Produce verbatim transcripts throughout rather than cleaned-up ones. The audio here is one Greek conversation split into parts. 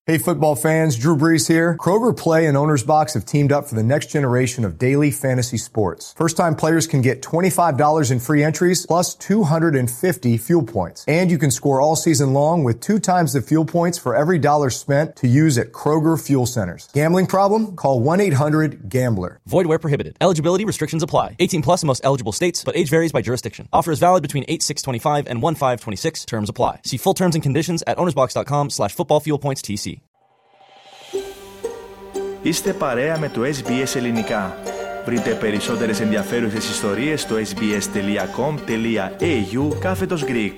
Hey football fans, Drew Brees here. Kroger Play and Owner's Box have teamed up for the next generation of daily fantasy sports. First-time players can get twenty-five dollars in free entries plus two hundred fifty fuel points. And you can score all season long with two times the fuel points for every dollar spent to use at Kroger Fuel Centers. Gambling problem? Call one eight hundred gambler. Void where prohibited. Eligibility restrictions apply. eighteen plus in most eligible states, but age varies by jurisdiction. Offer is valid between eight six twenty-five and one five twenty-six. Terms apply. See full terms and conditions at ownersbox.com slash football fuel points TC. Είστε παρέα με το ες μπι ες Ελληνικά. Βρείτε περισσότερες ενδιαφέρουσες ιστορίες στο sbs.com.au κάθετος Greek.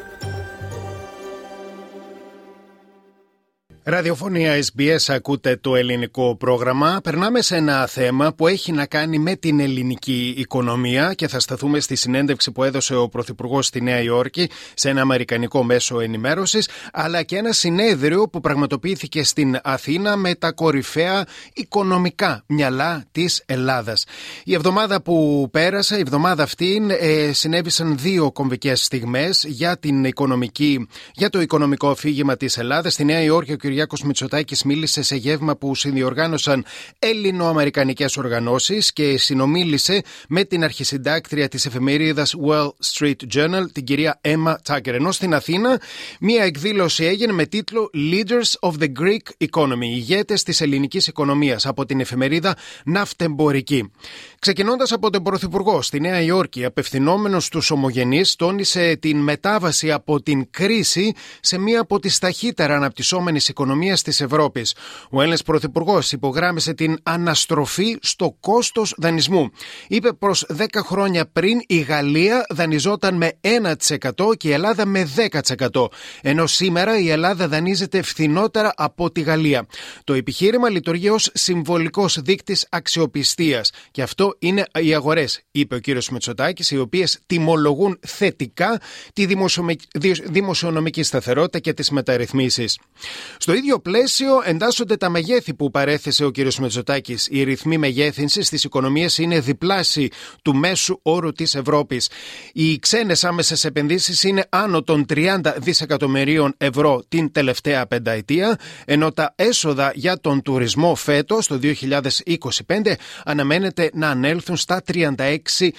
Ραδιοφωνία ες μπι ες, ακούτε το ελληνικό πρόγραμμα. Περνάμε σε ένα θέμα που έχει να κάνει με την ελληνική οικονομία και θα σταθούμε στη συνέντευξη που έδωσε ο Πρωθυπουργός στη Νέα Υόρκη σε ένα αμερικανικό μέσο ενημέρωσης, αλλά και ένα συνέδριο που πραγματοποιήθηκε στην Αθήνα με τα κορυφαία οικονομικά μυαλά της Ελλάδας. Η εβδομάδα που πέρασε, η εβδομάδα αυτή, ε, συνέβησαν δύο κομβικές στιγμές για, την οικονομική, για το οικονομικό αφήγημα της Ελλάδας. Στη Νέα Υόρκη ο Κυριάκος Μητσοτάκης μίλησε σε γεύμα που συνδιοργάνωσαν ελληνοαμερικανικές οργανώσεις και συνομίλησε με την αρχισυντάκτρια της εφημερίδας Wall Street Journal, την κυρία Emma Tucker. Ενώ στην Αθήνα μία εκδήλωση έγινε με τίτλο Leaders of the Greek Economy, ηγέτες της ελληνικής οικονομίας, από την εφημερίδα Ναυτεμπορική. Ξεκινώντας από τον Πρωθυπουργό στη Νέα Υόρκη, απευθυνόμενος στους ομογενείς, τόνισε την μετάβαση από την κρίση σε μία από τις ταχύτερα αναπτυσσόμενες οικονομίας της Ευρώπης. Ο Έλληνας Πρωθυπουργός υπογράμμισε την αναστροφή στο κόστος δανεισμού. Είπε πως δέκα χρόνια πριν η Γαλλία δανειζόταν με ένα τοις εκατό και η Ελλάδα με δέκα τοις εκατό, ενώ σήμερα η Ελλάδα δανείζεται φθηνότερα από τη Γαλλία. Το επιχείρημα λειτουργεί ως συμβολικός δείκτης αξιοπιστίας και αυτό είναι οι αγορές, είπε ο κύριος Μητσοτάκης, οι οποίες τιμολογούν θετικά τη δημοσιονομική σταθερότητα και τις μεταρρυθμίσεις. Στο ίδιο πλαίσιο εντάσσονται τα μεγέθη που παρέθεσε ο κύριος Μητσοτάκης. Οι ρυθμοί μεγέθυνσης της οικονομίας είναι διπλάσιοι του μέσου όρου της Ευρώπης. Οι ξένες άμεσες επενδύσεις είναι άνω των τριάντα δισεκατομμυρίων ευρώ την τελευταία πενταετία, ενώ τα έσοδα για τον τουρισμό φέτος, το δύο χιλιάδες είκοσι πέντε, αναμένεται να ανέλθουν στα τριάντα έξι,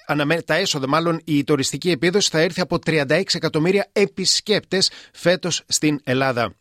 τα έσοδα μάλλον η τουριστική επίδοση θα έρθει από τριάντα έξι εκατομμύρια επισκέπτες φέτος στην Ελλάδα.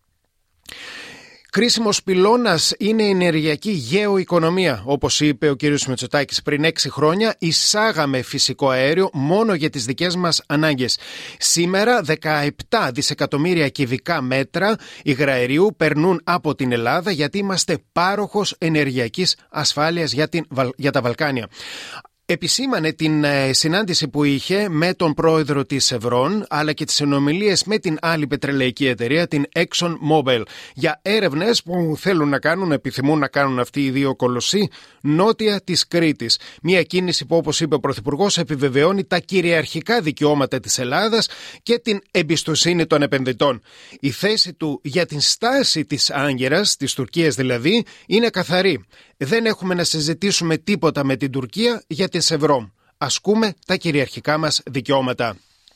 Κρίσιμος πυλώνας είναι η ενεργειακή γεωοικονομία. Όπως είπε ο κ. Μητσοτάκης, πριν έξι χρόνια εισάγαμε φυσικό αέριο μόνο για τις δικές μας ανάγκες. Σήμερα δεκαεπτά δισεκατομμύρια κυβικά μέτρα υγραερίου περνούν από την Ελλάδα, γιατί είμαστε πάροχος ενεργειακής ασφάλειας για, την, για τα Βαλκάνια. Επισήμανε την ε, συνάντηση που είχε με τον πρόεδρο της Chevron, αλλά και τις συνομιλίες με την άλλη πετρελαϊκή εταιρεία, την Exxon Mobil, για έρευνες που θέλουν να κάνουν, επιθυμούν να κάνουν αυτοί οι δύο κολοσσοί, νότια της Κρήτης. Μια κίνηση που, όπως είπε ο Πρωθυπουργός, επιβεβαιώνει τα κυριαρχικά δικαιώματα της Ελλάδας και την εμπιστοσύνη των επενδυτών. Η θέση του για την στάση της Άγκυρας, της Τουρκίας δηλαδή, είναι καθαρή. Δεν έχουμε να συζητήσουμε τίποτα με την Τουρκία για τη Chevron. Ασκούμε τα κυριαρχικά μας δικαιώματα.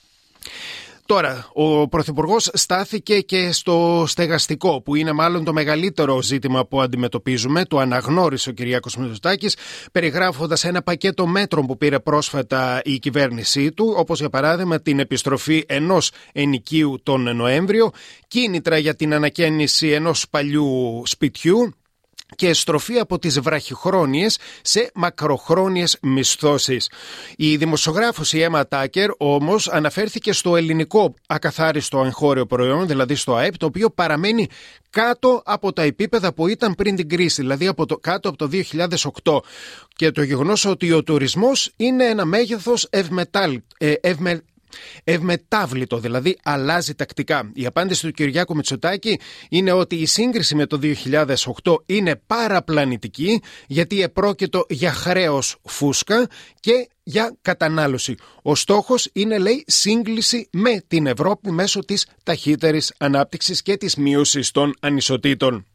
Τώρα, ο Πρωθυπουργός στάθηκε και στο στεγαστικό, που είναι μάλλον το μεγαλύτερο ζήτημα που αντιμετωπίζουμε. Το αναγνώρισε ο Κυριάκος Μητσοτάκης, περιγράφοντας ένα πακέτο μέτρων που πήρε πρόσφατα η κυβέρνησή του, όπως για παράδειγμα την επιστροφή ενός ενοικίου τον Νοέμβριο, κίνητρα για την ανακαίνιση ενός παλιού σπιτιού και στροφή από τις βραχυχρόνιες σε μακροχρόνιες μισθώσεις. Η δημοσιογράφος η Emma Tucker όμως αναφέρθηκε στο ελληνικό ακαθάριστο εγχώριο προϊόν, δηλαδή στο ΑΕΠ, το οποίο παραμένει κάτω από τα επίπεδα που ήταν πριν την κρίση, δηλαδή από το, κάτω από το δύο χιλιάδες οκτώ. Και το γεγονός ότι ο τουρισμός είναι ένα μέγεθος ευμετάλ, ε, ευμε, ευμετάβλητο, δηλαδή αλλάζει τακτικά. Η απάντηση του Κυριάκου Μητσοτάκη είναι ότι η σύγκριση με το δύο χιλιάδες οκτώ είναι παραπλανητική, γιατί επρόκειτο για χρέος φούσκα και για κατανάλωση. Ο στόχος είναι, λέει, σύγκληση με την Ευρώπη μέσω της ταχύτερης ανάπτυξης και της μείωσης των ανισοτήτων.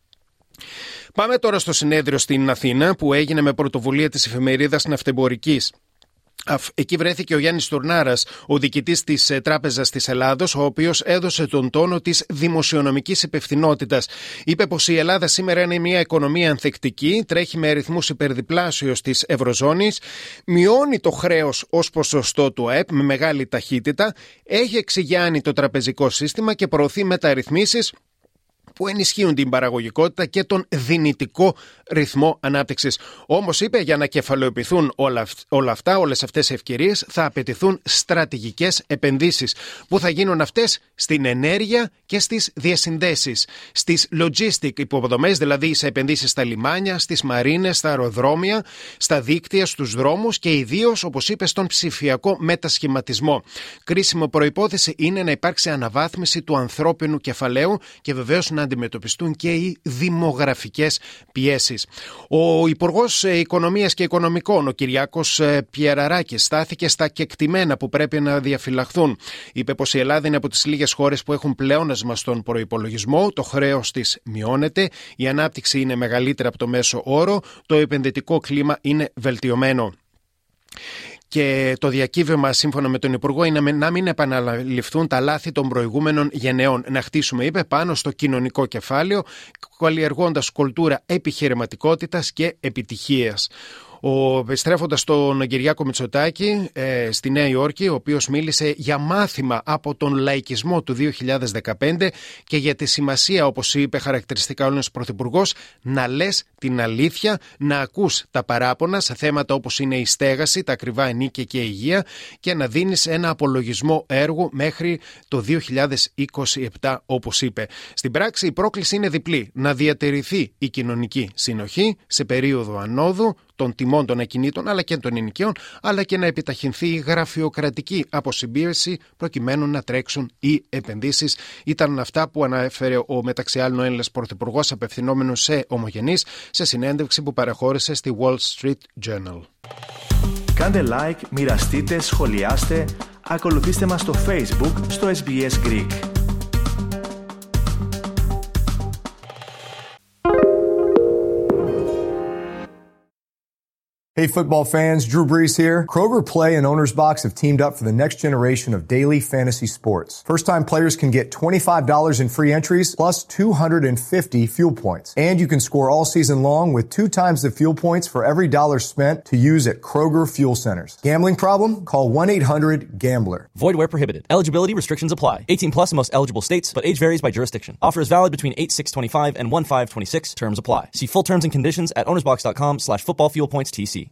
Πάμε τώρα στο συνέδριο στην Αθήνα, που έγινε με πρωτοβουλία της εφημερίδας Ναυτεμπορικής. Εκεί βρέθηκε ο Γιάννης Τουρνάρας, ο διοικητής της Τράπεζας της Ελλάδος, ο οποίος έδωσε τον τόνο της δημοσιονομικής υπευθυνότητας. Είπε πως η Ελλάδα σήμερα είναι μια οικονομία ανθεκτική, τρέχει με αριθμούς υπερδιπλάσιος της Ευρωζώνης, μειώνει το χρέος ως ποσοστό του ΑΕΠ με μεγάλη ταχύτητα, έχει εξηγιάνει το τραπεζικό σύστημα και προωθεί μεταρρυθμίσεις που ενισχύουν την παραγωγικότητα και τον δυνητικό ρυθμό ανάπτυξης. Όμως, είπε, για να κεφαλαιοποιηθούν όλα, όλα αυτά, όλες αυτές οι ευκαιρίες, θα απαιτηθούν στρατηγικές επενδύσεις. Πού θα γίνουν αυτές? Στην ενέργεια και στις διασυνδέσεις. Στις logistic υποδομές, δηλαδή σε επενδύσεις στα λιμάνια, στις μαρίνες, στα αεροδρόμια, στα δίκτυα, στους δρόμους και ιδίως, όπως είπε, στον ψηφιακό μετασχηματισμό. Κρίσιμο προϋπόθεση είναι να υπάρξει αναβάθμιση του ανθρώπινου κεφαλαίου και βεβαίως να αντιμετωπιστούν και οι δημογραφικές πιέσεις. Ο Υπουργός Οικονομίας και Οικονομικών, ο Κυριάκος Πιεραράκης, στάθηκε στα κεκτημένα που πρέπει να διαφυλαχθούν. Είπε πως η Ελλάδα είναι από τις λίγες χώρες που έχουν πλεόνασμα στον προϋπολογισμό, το χρέος της μειώνεται, η ανάπτυξη είναι μεγαλύτερη από το μέσο όρο, το επενδυτικό κλίμα είναι βελτιωμένο. Και το διακύβευμα, σύμφωνα με τον Υπουργό, είναι να μην επαναληφθούν τα λάθη των προηγούμενων γενεών. Να χτίσουμε, είπε, πάνω στο κοινωνικό κεφάλαιο, καλλιεργώντας κουλτούρα επιχειρηματικότητας και επιτυχίας. Ο, επιστρέφοντας στον Κυριάκο Μητσοτάκη ε, στη Νέα Υόρκη, ο οποίος μίλησε για μάθημα από τον λαϊκισμό του δύο χιλιάδες δεκαπέντε και για τη σημασία, όπως είπε χαρακτηριστικά ο Έλληνας Πρωθυπουργός, να λες την αλήθεια, να ακούς τα παράπονα σε θέματα όπως είναι η στέγαση, τα ακριβά ενίκια και η υγεία και να δίνεις ένα απολογισμό έργου μέχρι το δύο χιλιάδες είκοσι επτά, όπως είπε. Στην πράξη η πρόκληση είναι διπλή: να διατηρηθεί η κοινωνική συνοχή σε περίοδο ανόδου των τιμών των ακινήτων αλλά και των ενοικίων, αλλά και να επιταχυνθεί η γραφειοκρατική αποσυμπίεση προκειμένου να τρέξουν οι επενδύσεις. Ήταν αυτά που αναφέρε ο μεταξύ άλλων ο Έλληνας Πρωθυπουργός, απευθυνόμενος σε ομογενείς, σε συνέντευξη που παραχώρησε στη Wall Street Journal. Κάντε like, μοιραστείτε, σχολιάστε, ακολουθήστε μας στο Facebook, στο ες μπι ες Greek. Hey football fans, Drew Brees here. Kroger Play and Owner's Box have teamed up for the next generation of daily fantasy sports. First-time players can get twenty-five dollars in free entries plus two hundred fifty fuel points. And you can score all season long with two times the fuel points for every dollar spent to use at Kroger Fuel Centers. Gambling problem? Call one eight hundred gambler. Void where prohibited. Eligibility restrictions apply. eighteen plus in most eligible states, but age varies by jurisdiction. Offer is valid between eight six twenty-five and one five twenty-six. Terms apply. See full terms and conditions at ownersbox dot com slash football fuel points T C.